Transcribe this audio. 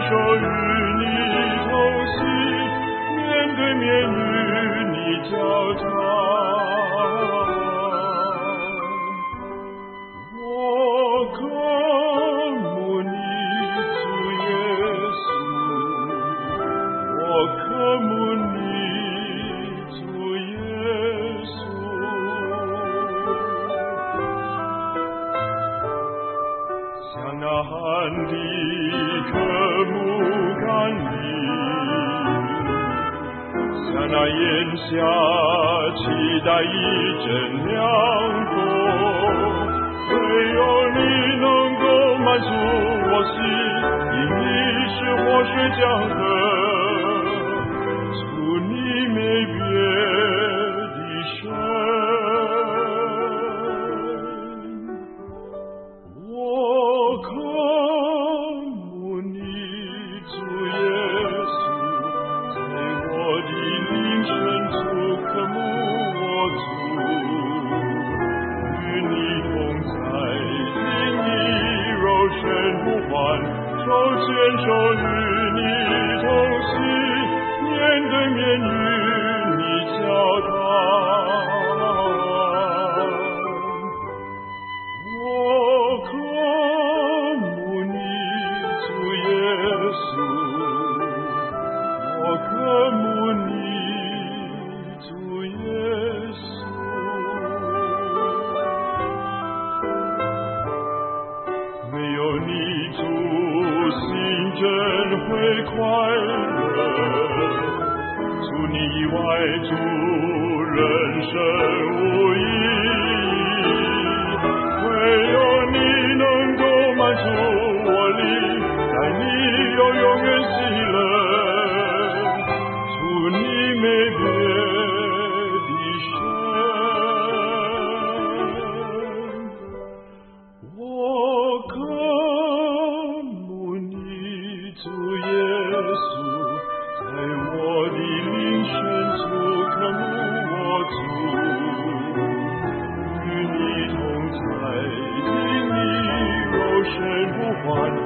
手与你同行，面对面与你交谈。我渴慕你，主耶稣，我渴慕你，主耶稣。像那旱地渴慕甘霖，像那炎夏期待一阵凉风，唯有你能够满足我心，因你是活水江河，主你没别的神。我渴慕你，主耶稣，在我的灵深处渴慕我主，与你同在，听你柔声呼唤，手牵手与你同行，面对面与你交谈。我渴慕你，主耶稣，我渴慕你，主耶稣。没有你主，心真会快乐，除你以外，主人生无意义。唯有你能够满足我灵，在你有永远喜乐，主你没别的神。我渴慕你，主耶稣，在我的灵深处渴慕我主，与你同在，听你柔声呼唤，